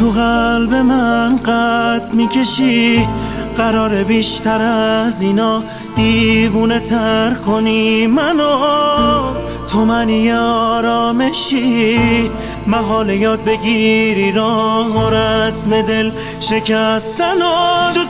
تو قلب من قد میکشی، قرار بیشتر از اینا دیوونه تر کنی منو. تو منی آرامشی، محال یاد بگیری راه و رسم دل شکستن و